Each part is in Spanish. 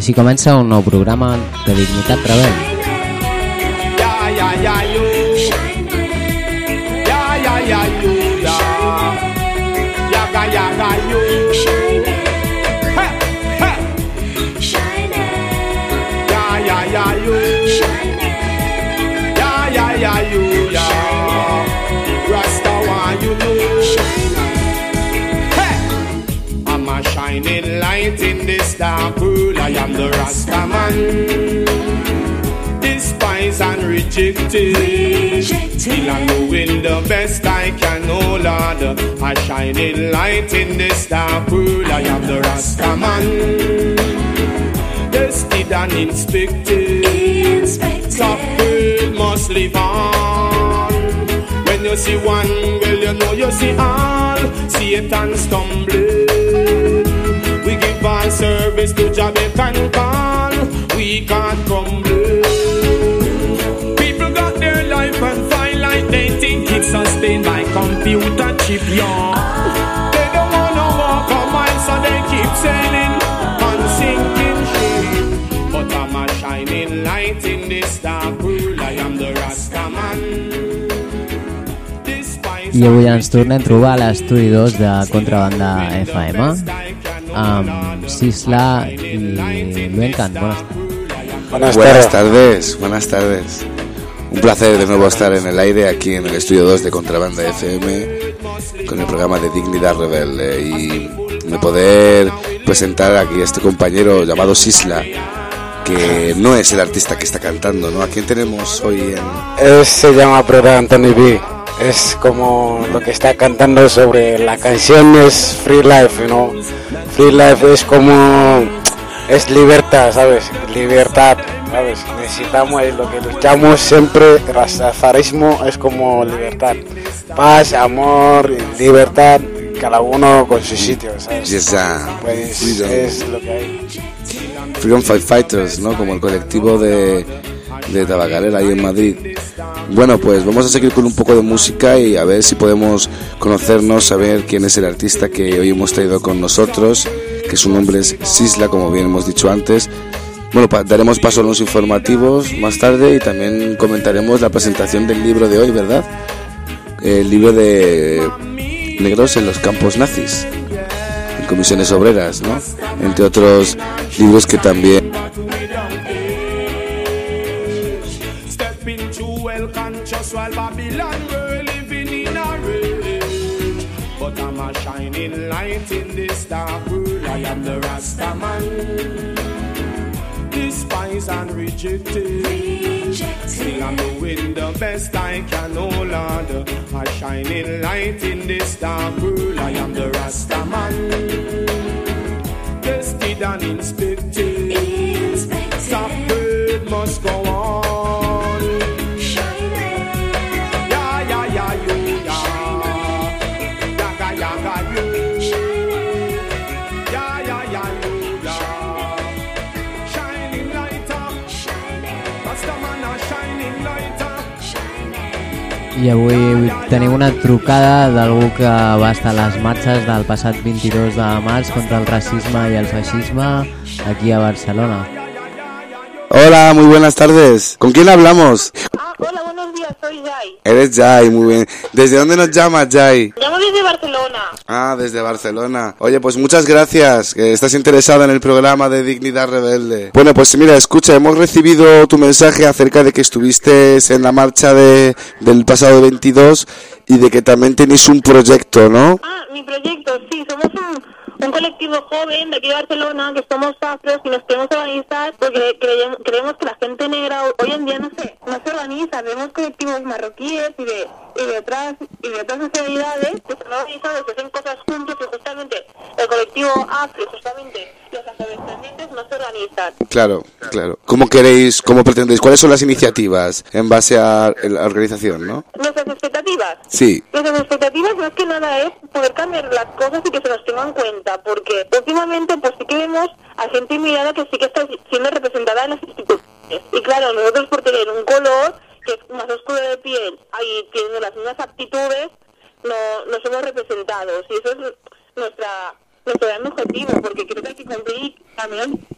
Així comença un nou programa de Dignitat Rebel. Shining light in this dark world, I am the Rasta man, despised and rejected. Still I'm doing the best I can, oh Lord. A shining light in this dark world, I am the Rasta man, tested and inspected. Top world must live on. When you see one, well you know you see all. Satan stumbling. We give our service to Jamaican call. We can't crumble. People got their life and fine like they think it's sustained by computer chip, yeah. They don't wanna walk a mile, so they keep sailing on sinking ship. But I'm a shining light in this dark world. I am the Rasta man. I avui ens tornem a trobar a l'estudi 2 de Contrabanda FM amb Sisla y Luencan. Buenas tardes. Buenas tardes. Un placer de nuevo estar en el aire aquí en el estudio 2 de Contrabanda FM con el programa de Dignidad Rebelde y me poder presentar aquí a este compañero llamado Sisla, que no es el artista que está cantando, ¿no? ¿A quién tenemos hoy en...? Se llama Brother Anthony B. Es como lo que está cantando sobre la canción es Free Life, ¿no? Free Life es como... es libertad, ¿sabes? Libertad, ¿sabes? Necesitamos lo que luchamos siempre, el rastafarismo es como libertad. Paz, amor, libertad, cada uno con su sitio, ¿sabes? Yes, pues freedom. Es lo que hay. Freedom Fighters, ¿no? Como el colectivo de Tabacalera ahí en Madrid. Bueno, pues vamos a seguir con un poco de música y a ver si podemos conocernos, saber quién es el artista que hoy hemos traído con nosotros, que su nombre es Sisla, como bien hemos dicho antes. Bueno, daremos paso a los informativos más tarde y también comentaremos la presentación del libro de hoy, ¿verdad? El libro de Negros en los campos nazis, en comisiones obreras, ¿no? Entre otros libros que también... While Babylon we're living in a rage, but I'm a shining light in this dark world. I am the Rasta man, despised and rejected. Still I'm doing the best I can, oh Lord. A shining light in this dark world. I am the Rasta man, tested and inspected. Top bird must go on. I avui tenim una trucada d'algú que va estar a les marxes del passat 22 de març contra el racisme i el feixisme aquí a Barcelona. Hola, muy buenas tardes. ¿Con quién hablamos? Hola, buenos días, soy Jai. Eres Jai, muy bien. ¿Desde dónde nos llamas, Jai? Llamo desde Barcelona. Ah, desde Barcelona. Oye, pues muchas gracias, que estás interesada en el programa de Dignidad Rebelde. Bueno, pues mira, escucha, hemos recibido tu mensaje acerca de que estuviste en la marcha del pasado 22 y de que también tenéis un proyecto, ¿no? Ah, mi proyecto, sí, somos un colectivo joven de aquí de Barcelona que somos afros y nos queremos organizar porque creemos que la gente negra hoy en día no se organiza. Vemos colectivos marroquíes y de otras nacionalidades que están organizados, que hacen cosas juntos y justamente el colectivo afro, justamente los afrodescendientes no se organizan. Claro. ¿Cómo pretendéis? ¿Cuáles son las iniciativas en base a la organización, no? ¿Nuestras expectativas? Sí. Nuestras expectativas más que nada es poder cambiar las cosas y que se nos tenga en cuenta, porque últimamente pues sí que vemos a gente inmigrada que sí que está siendo representada en las instituciones. Y claro, nosotros por tener un color que es más oscuro de piel y tiene las mismas aptitudes, no somos representados. Y eso es nuestro gran objetivo, porque creo que hay que cumplir también. Yo llevo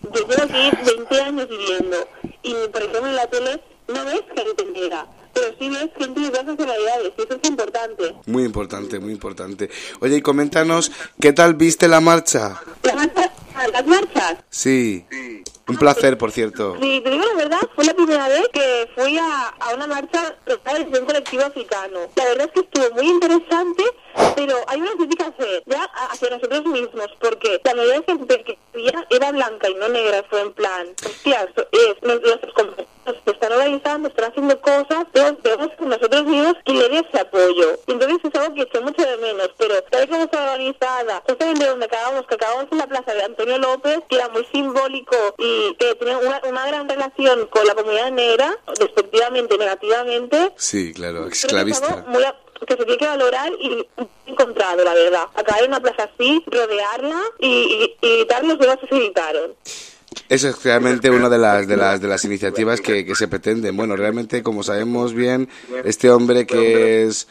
aquí 20 años viviendo. Y, por ejemplo, en la tele no ves gente negra, pero sí ves gente de diversas nacionalidades, y eso es importante. Muy importante, muy importante. Oye, y coméntanos, ¿qué tal viste la marcha? ¿Las marchas? Sí. Un placer, por cierto. Sí, te digo la verdad, fue la primera vez que fui a una marcha de un colectivo africano. La verdad es que estuvo muy interesante, pero hay una crítica ya hacia nosotros mismos, porque la mayoría de gente que era blanca y no negra, fue en plan, hostia, nuestros compañeros que están organizando, están haciendo cosas, vemos con nosotros mismos y le ese apoyo. Y entonces es algo que eché mucho de menos, pero tal como está organizada, justamente donde acabamos en la plaza de Antonio López, que era muy simbólico y que tenía una gran relación con la comunidad negra, despectivamente, negativamente. Sí, claro, esclavista. Que se tiene que valorar y encontrado, la verdad. Acabar en una plaza así, rodearla y evitar los demás que se evitaron. Eso es realmente una de las iniciativas que se pretenden. Bueno, realmente, como sabemos bien, este hombre que es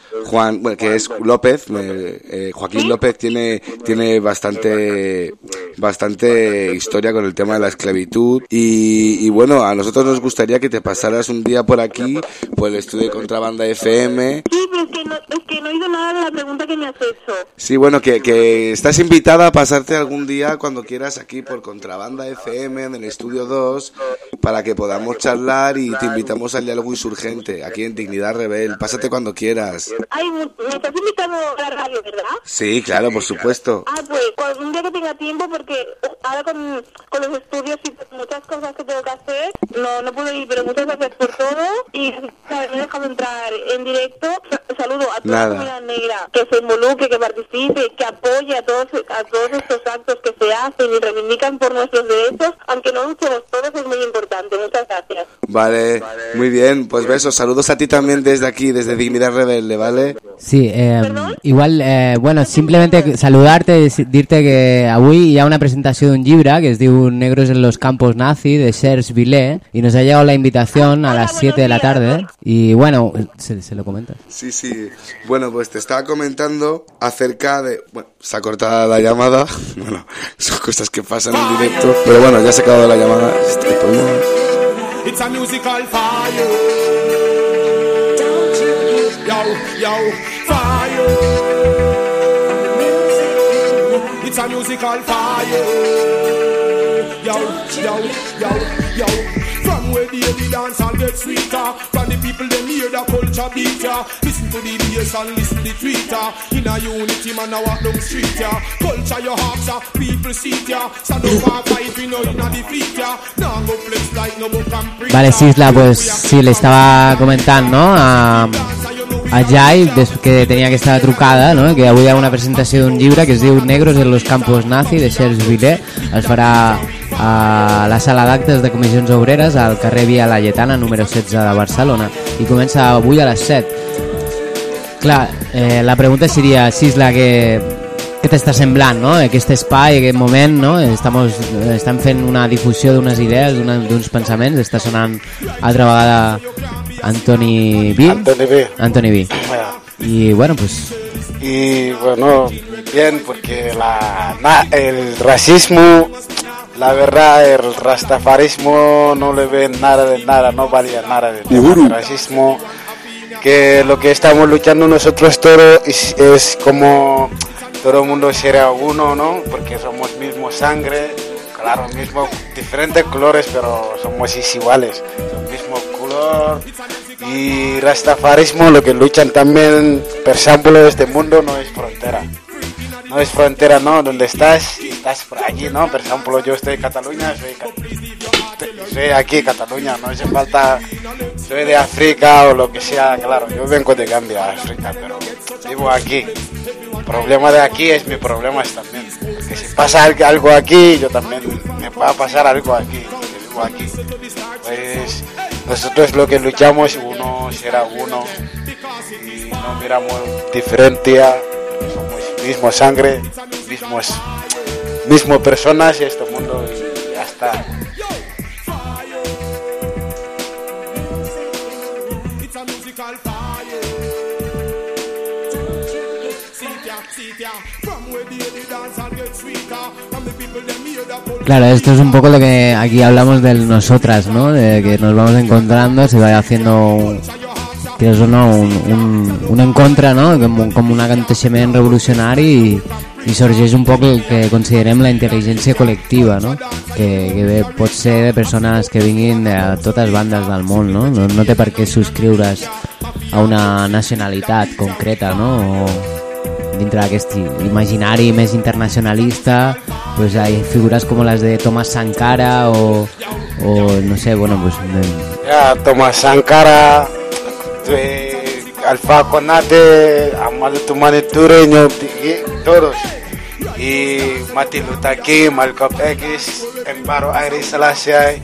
López, Joaquín López, tiene bastante historia con el tema de la esclavitud y bueno, a nosotros nos gustaría que te pasaras un día por aquí, por el estudio de Contrabanda FM. Sí, pero es que no he oído nada de la pregunta que me has hecho. Sí, bueno, que estás invitada a pasarte algún día cuando quieras aquí por Contrabanda FM en el Estudio 2 para que podamos charlar y te invitamos al diálogo insurgente aquí en Dignidad Rebel. Pásate cuando quieras. Ay, ¿me estás invitando a la radio, verdad? Sí, claro, por supuesto. Pues un día que tenga tiempo, porque ahora con los estudios y muchas cosas que tengo que hacer, no puedo ir, pero muchas gracias por todo y me he dejado entrar en directo. Saludo a toda la comunidad negra que se involucre, que participe, que apoye a todos estos actos que se hacen y reivindican por nuestros derechos, aunque no luchemos todos, es muy importante. Muchas gracias. Vale, muy bien, pues besos, saludos a ti también desde aquí, desde Dignidad Rebelde, ¿vale? Sí, igual, bueno, simplemente saludarte, dir-te que avui hi ha una presentació d'un llibre que es diu Negros en los campos nazi, de Serge Villet, y nos ha llegado la invitación a las 7 de la tarde, y bueno, ¿se lo comentas? Sí, bueno, pues te estaba comentando acerca de... Bueno, se ha cortado la llamada, bueno, son cosas que pasan en directo, pero bueno, ya se ha acabado la llamada. It's a musical fire. Yo, fire. It's a musical fire. Yo. From where the dance all get sweeter. From the people them hear the culture beat ya. Listen to the bass and listen to the tweeter. In a unity man I walk down street ya. Culture your hearts ya, people see ya. Stand up and fight, we know you not defeat ya. Now go flex like no book and preach. Vale, Sisla, pues sí, le estava comentant, no?, a Jai, que tenia aquesta trucada, no?, que avui hi ha una presentació d'un llibre que es diu Negros en los campos nazi, de Serge Villet. Es farà a la sala d'actes de Comissions Obreres al carrer Via Laietana número 16 de Barcelona i comença avui a les 7. Clar, la pregunta seria, Sisla, què t'està semblant, no?, aquest espai, aquest moment, no? Estem fent una difusió d'unes idees, d'uns pensaments. Està sonant altra vegada Antoni B. Y bueno, pues... Y bueno, bien, porque el racismo, la verdad, el rastafarismo no le ve nada de nada, no valía nada del tema del racismo, que lo que estamos luchando nosotros todos es como todo el mundo será uno, ¿no? Porque somos mismo sangre, claro, mismo diferentes colores, pero somos iguales, el mismo color. Y rastafarismo, lo que luchan también, per ejemplo, de este mundo no es frontera. No es frontera, ¿no? Donde estás por allí, ¿no? Por ejemplo, yo estoy en Cataluña, soy aquí en Cataluña, no hace falta, soy de África o lo que sea, claro, yo vengo de Gambia, África, pero vivo aquí. El problema de aquí es mi problema también, porque si pasa algo aquí, yo también me va a pasar algo aquí, porque vivo aquí. Pues nosotros lo que luchamos, uno será uno y no miramos diferencia, somos mismo sangre, mismo personas y este mundo y ya está. From where the dance and get sweeter. From the people them hear the Claro, esto es un poco lo que aquí hablamos del nosotras, ¿no? De que nos vamos encontrando, se va haciendo, que és o no, un en contra, no? Com un aconteixement revolucionari i sorgeix un poc el que considerem la intel·ligència col·lectiva, no? Que pot ser de persones que vinguin de totes bandes del món, no? No té per què subscriure's a una nacionalitat concreta, no? O dintre d'aquest imaginari més internacionalista, pues hay figuras como las de Thomas Sankara o no sé, bueno, pues... Thomas Sankara, Alpha Conate, Amal Tumane Tureño, todos. Y Martin Luther King, Malcolm X, Embaro Haile Selassie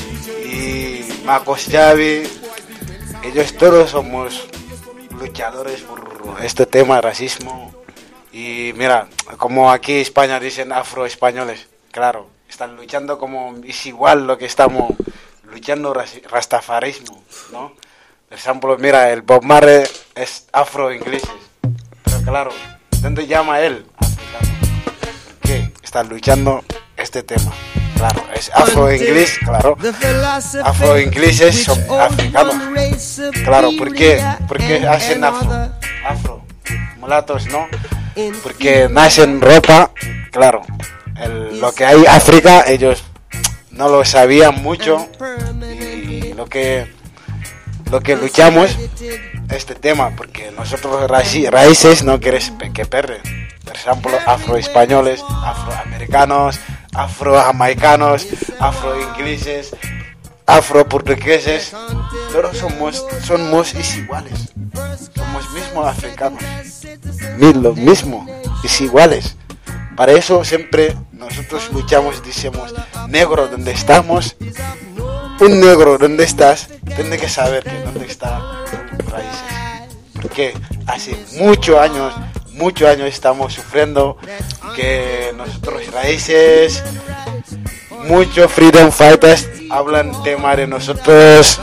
y Marcos Garvey. Ellos todos somos luchadores por este tema, racismo. Y mira, como aquí en España dicen afroespañoles, claro, están luchando como es igual lo que estamos luchando rastafarismo, ¿no? Por ejemplo, mira, el Bob Marley es afro-inglés, pero claro, ¿dónde llama él? Africano. ¿Por qué? Están luchando este tema. Claro, es afro-inglés, claro. Afro-ingleses son africanos. Claro, ¿por qué? Porque hacen afro, mulatos, ¿no? Porque nacen ropa, claro. Lo que hay África, ellos no lo sabían mucho. Y lo que luchamos este tema, porque nosotros raíces no queremos que pierden. Por ejemplo, afroespañoles, afroamericanos, afrojamaicanos, afroingleses, afroportugueses, todos somos iguales. Somos mismos africanos. Lo mismo, es iguales. Para eso siempre nosotros luchamos, decimos, negro donde estamos, un negro donde estás, tiene que saber que dónde está tus raíces. Porque hace muchos años estamos sufriendo que nosotros raíces, muchos freedom fighters hablan tema de nosotros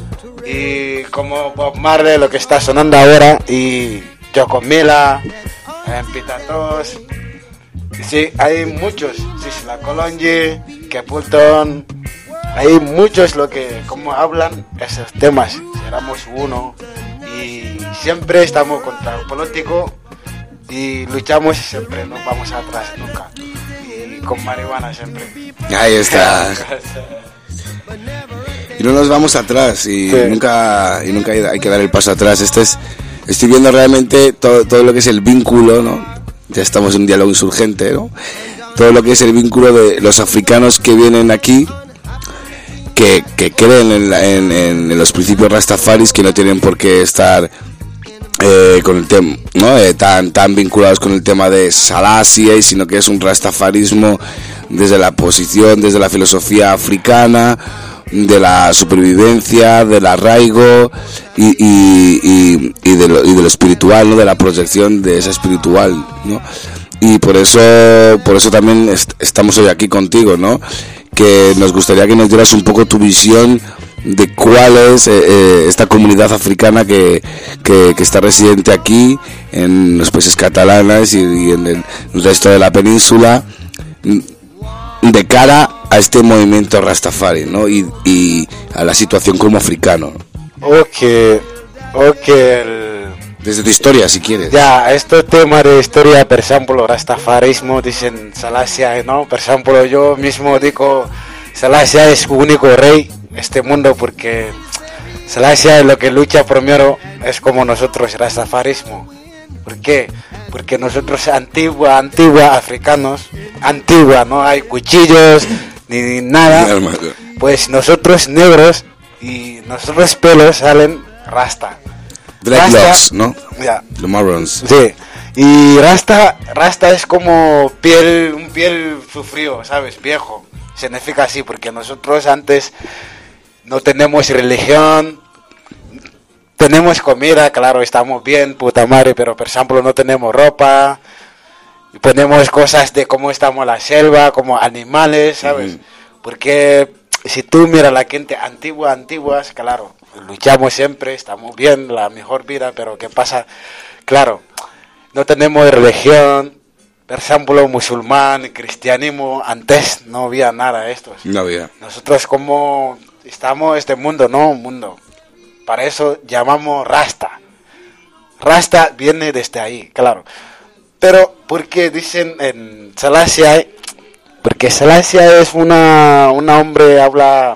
y como Bob Marley, lo que está sonando ahora, y Chocomila, Pitatos, sí, hay muchos, la Colonji, Kepulton, hay muchos lo que como hablan esos temas, éramos uno y siempre estamos contra el político y luchamos siempre, no vamos atrás nunca, y con marihuana siempre. Ahí está. Y no nos vamos atrás y sí. nunca hay que dar el paso atrás. Estoy viendo realmente todo lo que es el vínculo, ¿no? Ya estamos en un diálogo insurgente, ¿no? Todo lo que es el vínculo de los africanos que vienen aquí, que creen en los principios rastafaris, que no tienen por qué estar con el tema, ¿no? tan vinculados con el tema de Selassie, sino que es un rastafarismo desde la posición, desde la filosofía africana, de la supervivencia, del arraigo y de lo espiritual, ¿no? De la proyección de esa espiritual, ¿no? Y por eso también estamos hoy aquí contigo, ¿no? Que nos gustaría que nos dieras un poco tu visión de cuál es esta comunidad africana que está residente aquí en los países catalanes y en el resto de la península, de cara a este movimiento Rastafari, ¿no? Y a la situación como africano. Okay. Desde tu historia, si quieres. Ya, este tema de historia, por ejemplo, Rastafarismo, dicen Selassie, ¿no? Por ejemplo, yo mismo digo, Selassie es único rey de este mundo, porque Selassie lo que lucha primero es como nosotros, Rastafarismo. ¿Por qué? Porque nosotros antigua africanos, no hay cuchillos ni nada, pues nosotros negros y nosotros pelos salen rasta. Dreadlocks, ¿no? Ya. Los marrons. Sí. Y rasta es como un piel sufrido, ¿sabes? Viejo. Significa así, porque nosotros antes no tenemos religión. Tenemos comida, claro, estamos bien, puta madre, pero por ejemplo no tenemos ropa, y ponemos cosas de cómo estamos en la selva, como animales, ¿sabes? Porque si tú miras la gente antiguas, claro, luchamos siempre, estamos bien, la mejor vida, pero ¿qué pasa? Claro, no tenemos religión, por ejemplo, musulmán, cristianismo, antes no había nada de esto. No había. Nosotros como estamos en este mundo, no un mundo. Para eso llamamos Rasta. Rasta viene desde ahí, claro. Pero, ¿por qué dicen en Salasia? Porque Salasia es una hombre habla...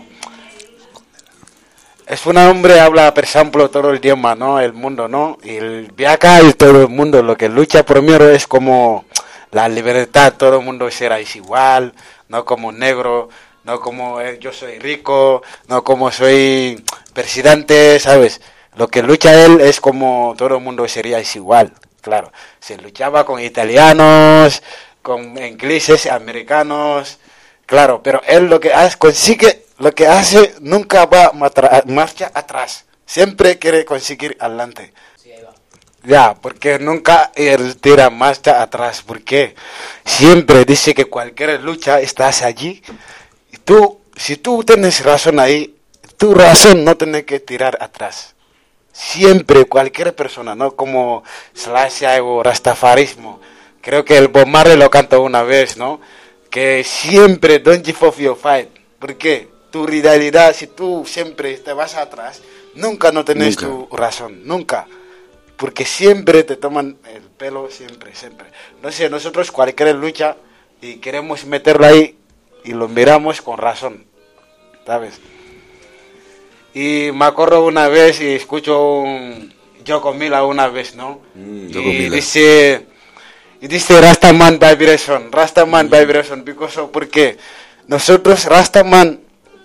Es un hombre habla, por ejemplo, todo el idioma, ¿no? El mundo, ¿no? Y el viaja y todo el mundo. Lo que lucha primero es como la libertad. Todo el mundo será igual, no como negro, no como yo soy rico, no como soy presidente, ¿sabes? Lo que lucha él es como todo el mundo sería igual, claro. Se luchaba con italianos, con ingleses, americanos, claro. Pero él lo que hace, consigue, lo que hace nunca va marcha atrás. Siempre quiere conseguir adelante. Ya, porque nunca él tira marcha atrás. ¿Por qué? Siempre dice que cualquier lucha estás allí. Y tú, si tú tienes razón ahí, tu razón no tiene que tirar atrás. Siempre, cualquier persona, ¿no? Como Slasia o Rastafarismo. Creo que el Bob Marley lo cantó una vez, ¿no? Que siempre, don't give up your fight. ¿Por qué? Tu realidad, si tú siempre te vas atrás, nunca no tenés tu razón, nunca. Porque siempre te toman el pelo, siempre. No sé, nosotros cualquier lucha y queremos meterlo ahí y lo miramos con razón, ¿sabes? Y me acuerdo una vez y escucho un Joko Mila una vez, ¿no? Y dice Rastaman Vibration, porque nosotros Rastaman,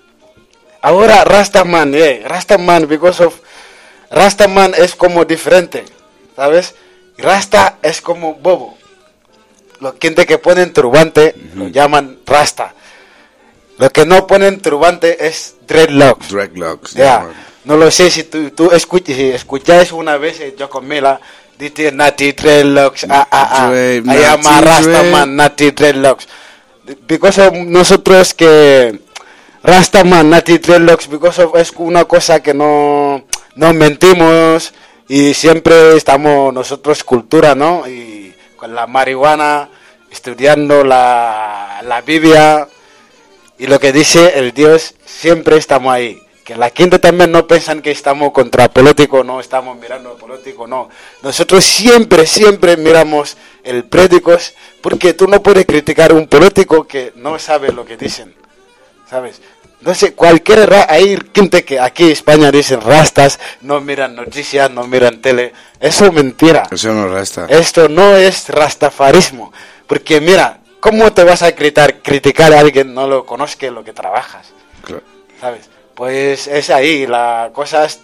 because of Rastaman es como diferente, ¿sabes? Y Rasta es como bobo. Los gente que ponen turbante lo llaman Rasta. Lo que no ponen turbante es dreadlocks. Yeah. No lo sé si tú escucháis una vez Joko Mila, dice Nati dreadlocks, I am a Rastaman, Nati dreadlocks. Because of nosotros que Rastaman, Nati dreadlocks, because of es una cosa que no mentimos y siempre estamos nosotros cultura, ¿no? Y con la marihuana, estudiando la Biblia. Y lo que dice el Dios, siempre estamos ahí. Que la gente también no piensan que estamos contra político, no estamos mirando político, no. Nosotros siempre miramos el prédicos, porque tú no puedes criticar a un político que no sabe lo que dicen, ¿sabes? No sé, hay gente que aquí en España dicen rastas, no miran noticias, no miran tele. Eso es mentira. Eso no es rasta. Esto no es rastafarismo, porque mira, ¿cómo te vas a criticar a alguien no lo conozca lo que trabajas? Claro. ¿Sabes? Pues es ahí, la cosa es...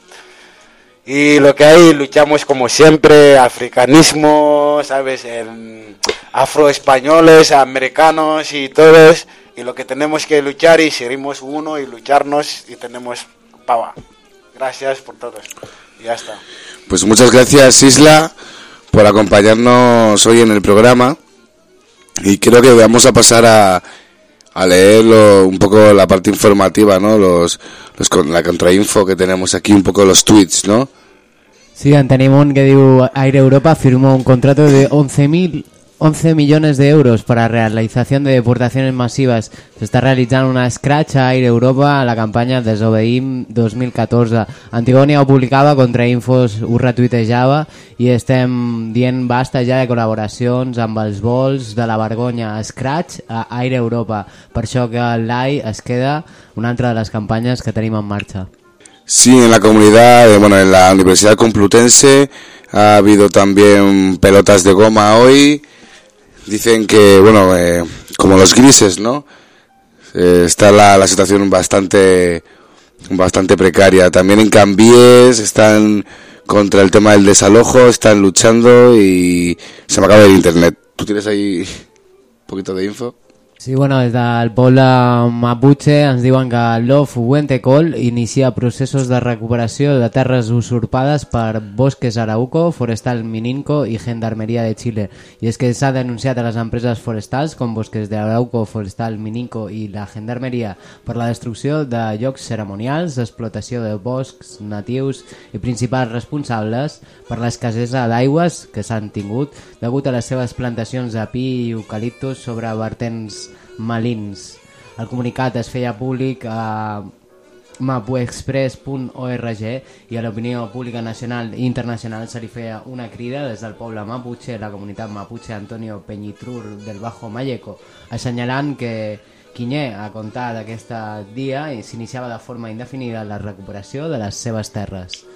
Y lo que hay, luchamos como siempre, africanismo, ¿sabes? Afroespañoles, americanos y todos. Y lo que tenemos que luchar y seguimos uno y lucharnos y tenemos pava. Gracias por todo. Y ya está. Pues muchas gracias, Isla, por acompañarnos hoy en el programa. Y creo que vamos a pasar a leer un poco la parte informativa, ¿no? La contrainfo que tenemos aquí, un poco los tweets, ¿no? Sí, en tenim un que diu Aire Europa firmó un contrato de 11 millones de euros para realización de deportaciones masivas. S'està realitzant una scratch a Aire Europa a la campanya Desobeïm 2014. Antigònia ho publicava, Contrainfos ho retuitejava i estem dient basta ja de col·laboracions amb els vols de la vergonya. Scratch a Aire Europa. Per això que l'AI es queda una altra de les campanyes que tenim en marxa. Sí, en la comunidad, en la Universidad Complutense ha habido también pelotas de goma hoy. Dicen que, como los grises, ¿no? Está la situación bastante precaria. También en Cambies están contra el tema del desalojo, están luchando y se me acaba el internet. ¿Tú tienes ahí un poquito de info? Sí, bueno, des del poble Mapuche ens diuen que l'OF Huentecol inicia processos de recuperació de terres usurpades per Bosques Arauco, Forestal Mininco i Gendarmeria de Chile. I és que s'ha denunciat a les empreses forestals com Bosques de Arauco, Forestal Mininco i la Gendarmeria per la destrucció de llocs cerimonials, explotació de boscs natius i principals responsables per l'escassesa d'aigües que s'han tingut degut a les seves plantacions de pi i eucaliptus sobre vertents malins. El comunicat es feia públic a mapuexpress.org i a l'opinió pública nacional i internacional se li feia una crida des del poble Mapuche, la comunitat Mapuche Antonio Peñitrur del Bajo Malleco, assenyalant que Quiñé, a comptar d'aquest dia, s'iniciava de forma indefinida la recuperació de les seves terres.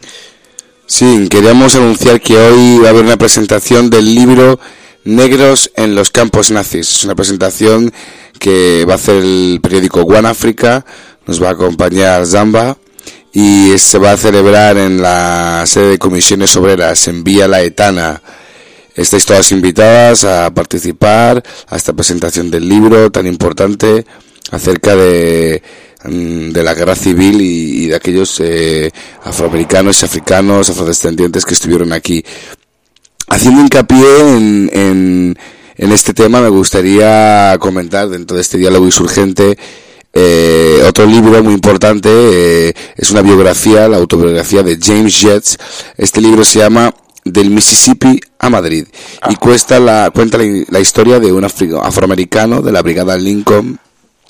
Sí, queríamos anunciar que hoy va a haber una presentación del libro Negros en los campos nazis. Es una presentación que va a hacer el periódico One Africa, nos va a acompañar Zamba y se va a celebrar en la sede de Comisiones Obreras en Villa Laetana. Estáis todas invitadas a participar a esta presentación del libro tan importante acerca de la guerra civil y de aquellos afroamericanos y africanos, afrodescendientes que estuvieron aquí. Haciendo hincapié en este tema, me gustaría comentar dentro de este diálogo insurgente otro libro muy importante, es una biografía, la autobiografía de James Yates. Este libro se llama Del Mississippi a Madrid y cuenta la historia de un afroamericano de la Brigada Lincoln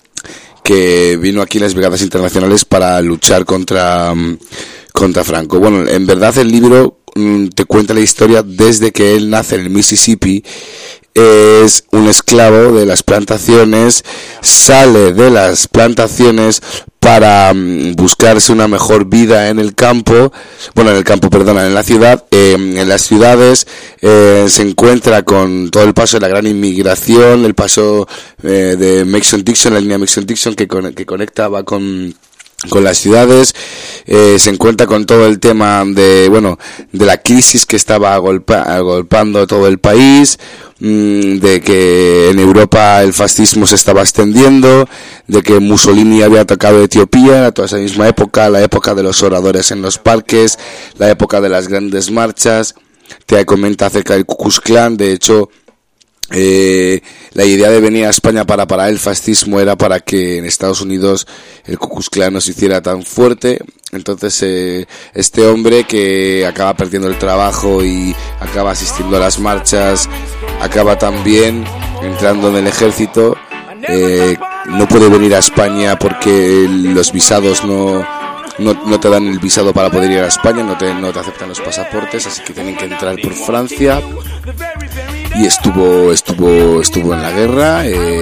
que vino aquí en las brigadas internacionales para luchar contra Franco. Bueno, en verdad el libro te cuenta la historia desde que él nace en el Mississippi. Es un esclavo de las plantaciones, sale de las plantaciones para buscarse una mejor vida en la ciudad. En las ciudades se encuentra con todo el paso de la gran inmigración, el paso de Mason-Dixon, la línea Mason-Dixon que conectaba con las ciudades, se encuentra con todo el tema de la crisis que estaba agolpando todo el país, de que en Europa el fascismo se estaba extendiendo, de que Mussolini había atacado Etiopía, a toda esa misma época, la época de los oradores en los parques, la época de las grandes marchas. Te comenta acerca del Ku Klux Klan. De hecho, la idea de venir a España para parar el fascismo era para que en Estados Unidos el Ku Klux Klan no se hiciera tan fuerte. Entonces este hombre que acaba perdiendo el trabajo y acaba asistiendo a las marchas, acaba también entrando en el ejército, no puede venir a España porque los visados no te dan el visado para poder ir a España, no te aceptan los pasaportes, así que tienen que entrar por Francia. Y estuvo en la guerra,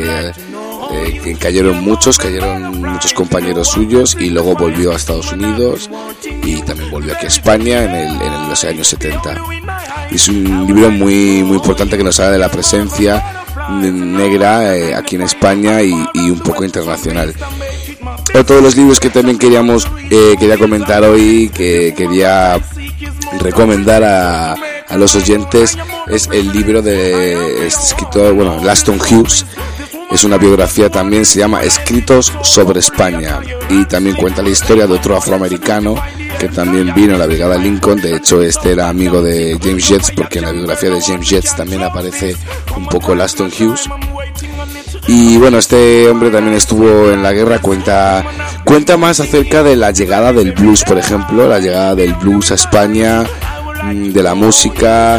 cayeron muchos compañeros suyos y luego volvió a Estados Unidos y también volvió aquí a España en los años 70. Es un libro muy muy importante que nos habla de la presencia negra aquí en España y un poco internacional. Otro de los libros que también quería comentar hoy, que quería recomendar a los oyentes, es el libro de este escritor, Laston Hughes. Es una biografía también, se llama Escritos sobre España, y también cuenta la historia de otro afroamericano que también vino a la Brigada Lincoln. De hecho, este era amigo de James Yates, porque en la biografía de James Yates también aparece un poco Laston Hughes. Y este hombre también estuvo en la guerra. Cuenta más acerca de la llegada del blues, por ejemplo, la llegada del blues a España, de la música,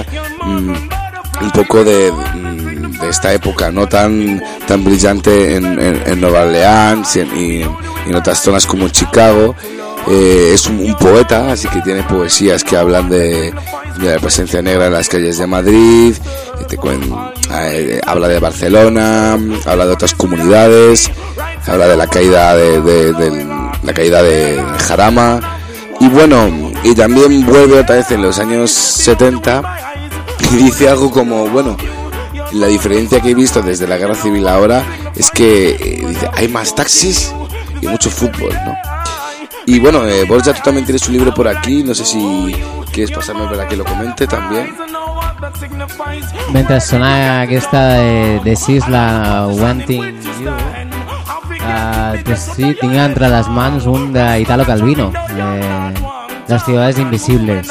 un poco de esta época no tan brillante en Nueva Orleans y en otras zonas como en Chicago. Es un poeta, así que tiene poesías que hablan de la presencia negra en las calles de Madrid, habla de Barcelona, habla de otras comunidades, habla de la caída de Jarama, y también vuelve otra vez en los años 70 y dice algo como, la diferencia que he visto desde la guerra civil ahora es que dice, hay más taxis y mucho fútbol, ¿no? Y Borja, tú también tienes un libro por aquí, no sé si quieres pasarme para que lo comente también. mentre sonava aquesta de Sisla Wanting You, sí, tinc entre les mans un de Italo Calvino, Las ciudades invisibles.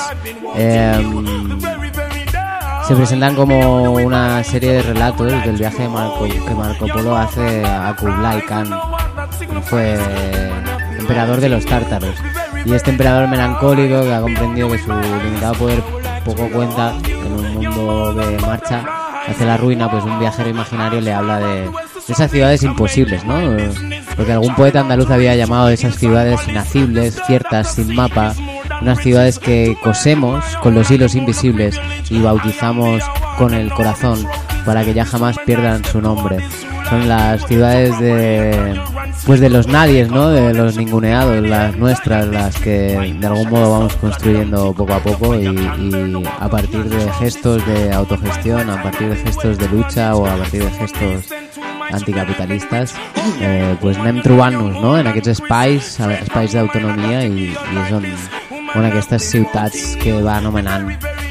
Se presentan como una serie de relatos del viaje que Marco Polo hace a Kublai Khan, que fue emperador de los tártaros. Y este emperador melancólico, que ha comprendido que su limitado poder poco cuenta en un mundo que marcha hacia la ruina, pues un viajero imaginario le habla de esas ciudades imposibles, ¿no? Lo que algún poeta andaluz había llamado esas ciudades inacibles, ciertas, sin mapa, unas ciudades que cosemos con los hilos invisibles y bautizamos con el corazón para que ya jamás pierdan su nombre. Son las ciudades de los nadies, ¿no? De los ninguneados, las nuestras, las que de algún modo vamos construyendo poco a poco y a partir de gestos de autogestión, a partir de gestos de lucha o a partir de gestos anticapitalistes, pues anem trobant-nos, no? En aquests espais d'autonomia i és on aquestes ciutats que va anomenant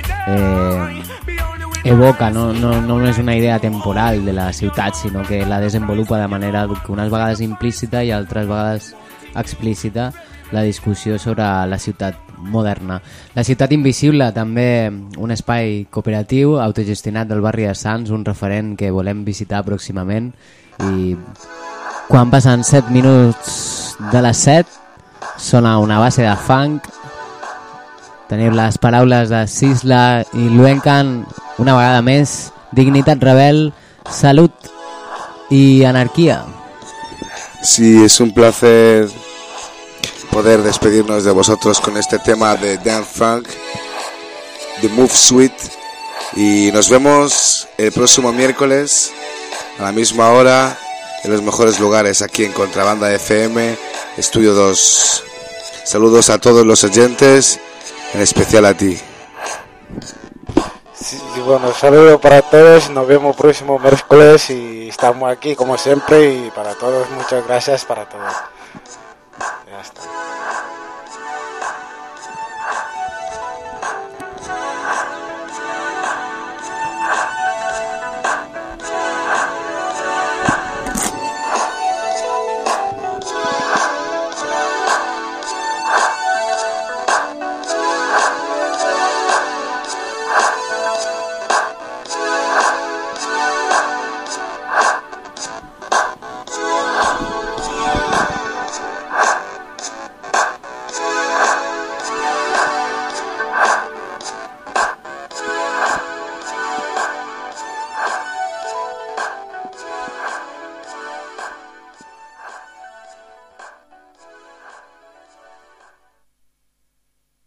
evoca, no és una idea temporal de la ciutat, sinó que la desenvolupa de manera que unes vegades implícita i altres vegades explícita la discussió sobre la ciutat moderna. La ciutat invisible, també un espai cooperatiu autogestionat del barri de Sants, un referent que volem visitar pròximament, i quan passen 7 minuts de les 7 sona una base de funk. Teniu les paraules de Sisla i Luencan una vegada més: dignitat rebel, salut y anarquía. Sí, es un placer poder despedirnos de vosotros con este tema de Dan Funk, The Move Suite, y nos vemos el próximo miércoles a la misma hora en los mejores lugares aquí en Contrabanda FM, Estudio 2. Saludos a todos los oyentes, en especial a ti. Sí, bueno, saludo para todos, nos vemos próximo miércoles y estamos aquí como siempre, y para todos muchas gracias para todos. Ya está.